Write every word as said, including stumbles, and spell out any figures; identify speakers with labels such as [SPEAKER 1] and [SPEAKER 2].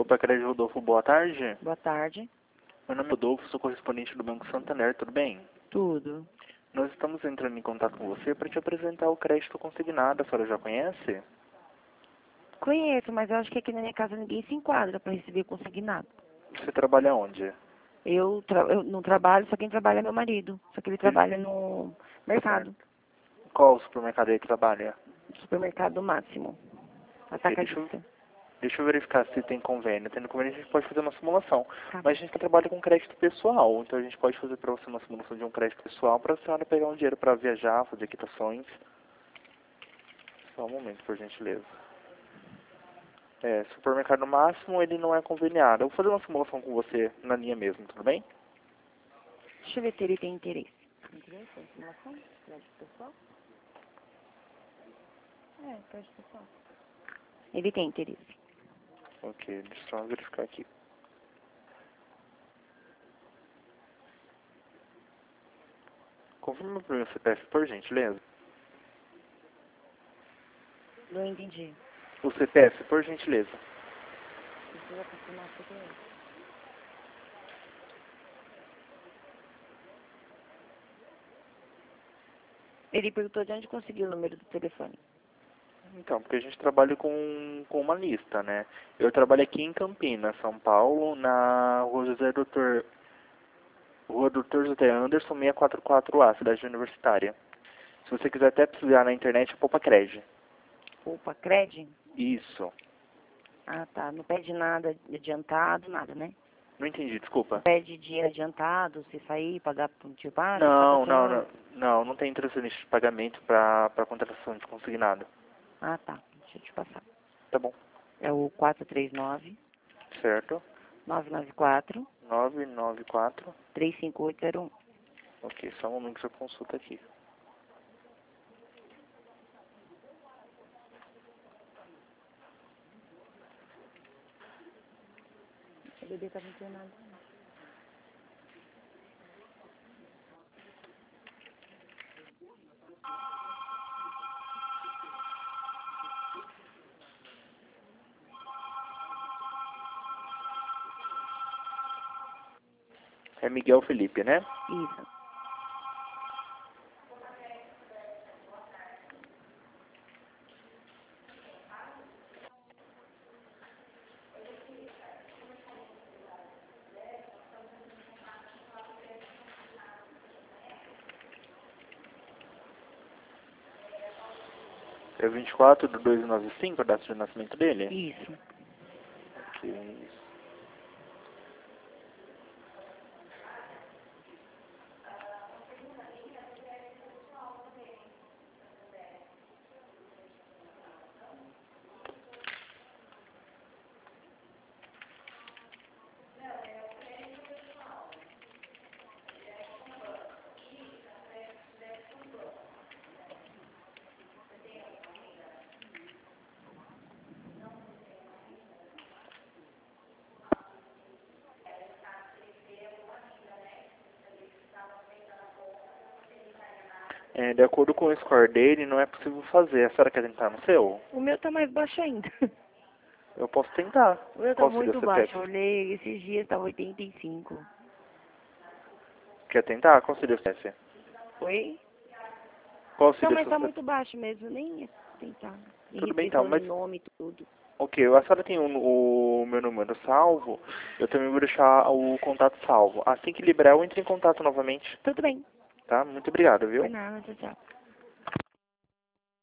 [SPEAKER 1] Supercrédito Rodolfo, boa tarde.
[SPEAKER 2] Boa tarde.
[SPEAKER 1] Meu nome é Rodolfo, sou correspondente do Banco Santander, tudo bem?
[SPEAKER 2] Tudo.
[SPEAKER 1] Nós estamos entrando em contato com você para te apresentar o crédito consignado, a senhora já conhece?
[SPEAKER 2] Conheço, mas eu acho que aqui na minha casa ninguém se enquadra para receber consignado.
[SPEAKER 1] Você trabalha onde?
[SPEAKER 2] Eu, tra eu não trabalho, só quem trabalha é meu marido. Só que ele trabalha no mercado.
[SPEAKER 1] Qual supermercado ele trabalha?
[SPEAKER 2] Supermercado Máximo.
[SPEAKER 1] Ok, deixa eu,
[SPEAKER 2] Atacadista.
[SPEAKER 1] deixa eu verificar se tem convênio. Tendo convênio a gente pode fazer uma simulação.
[SPEAKER 2] Tá.
[SPEAKER 1] Mas a gente trabalha com crédito pessoal, então a gente pode fazer para você uma simulação de um crédito pessoal para a senhora pegar um dinheiro para viajar, fazer quitações. Só um momento, por gentileza. É, supermercado Máximo, ele não é conveniado. Eu vou fazer uma simulação com você na linha mesmo, tudo bem?
[SPEAKER 2] Deixa eu ver se ele tem interesse. Interesse? Informação? Crédito pessoal? É, crédito pessoal. Ele tem interesse.
[SPEAKER 1] Ok, deixa eu só verificar aqui. Confirma para o meu C P F, por gentileza.
[SPEAKER 2] Não entendi.
[SPEAKER 1] O C P F, por gentileza.
[SPEAKER 2] Precisa confirmar o C P F. Ele perguntou de onde conseguiu o número do telefone.
[SPEAKER 1] Então, porque a gente trabalha com, com uma lista, né? Eu trabalho aqui em Campinas, São Paulo, na Rua José Doutor... Rua Doutor José Anderson, seiscentos e quarenta e quatro A, cidade universitária. Se você quiser até precisar na internet, é Poupa Cred.
[SPEAKER 2] Poupa Cred?
[SPEAKER 1] Isso.
[SPEAKER 2] Ah, tá. Não pede nada adiantado, nada, né?
[SPEAKER 1] Não entendi, desculpa.
[SPEAKER 2] Pede dinheiro adiantado, se sair, pagar por tipo, ah,
[SPEAKER 1] Não, não,
[SPEAKER 2] satisfatório.
[SPEAKER 1] não. Não, não tem transferência de pagamento para para contratação de consignado.
[SPEAKER 2] Ah, tá. Deixa eu te passar.
[SPEAKER 1] Tá bom.
[SPEAKER 2] É o quatro três nove,
[SPEAKER 1] Certo.
[SPEAKER 2] nove nove quatro,
[SPEAKER 1] nove nove quatro.
[SPEAKER 2] três cinco oito zero um.
[SPEAKER 1] Ok, só um momento que eu consulta aqui.
[SPEAKER 2] O bebê tá internado.
[SPEAKER 1] É Miguel Felipe, né?
[SPEAKER 2] Isso.
[SPEAKER 1] É vinte e quatro de dois mil e cinco, a data de nascimento dele?
[SPEAKER 2] Isso.
[SPEAKER 1] Ok. É, de acordo com o score dele, não é possível fazer. A senhora quer tentar no seu?
[SPEAKER 2] O meu tá mais baixo ainda.
[SPEAKER 1] Eu posso tentar.
[SPEAKER 2] O meu tá
[SPEAKER 1] Qual seria o
[SPEAKER 2] muito baixo.
[SPEAKER 1] C P F?
[SPEAKER 2] Eu olhei esses dias, tá oitenta e cinco.
[SPEAKER 1] Quer tentar? Qual seria o C P F?
[SPEAKER 2] Oi?
[SPEAKER 1] Qual
[SPEAKER 2] Não,
[SPEAKER 1] seria o
[SPEAKER 2] mas
[SPEAKER 1] seu
[SPEAKER 2] tá
[SPEAKER 1] C P F?
[SPEAKER 2] muito baixo mesmo. Nem ia tentar. E
[SPEAKER 1] Tudo bem
[SPEAKER 2] receber
[SPEAKER 1] então,
[SPEAKER 2] falando
[SPEAKER 1] mas...
[SPEAKER 2] nome e tudo.
[SPEAKER 1] Ok, a senhora tem o, o meu número salvo, eu também vou deixar o contato salvo. Assim que liberar, eu entro em contato novamente,
[SPEAKER 2] Tudo bem.
[SPEAKER 1] tá? Muito obrigado,
[SPEAKER 2] Por
[SPEAKER 1] viu?
[SPEAKER 2] nada, tchau, tchau.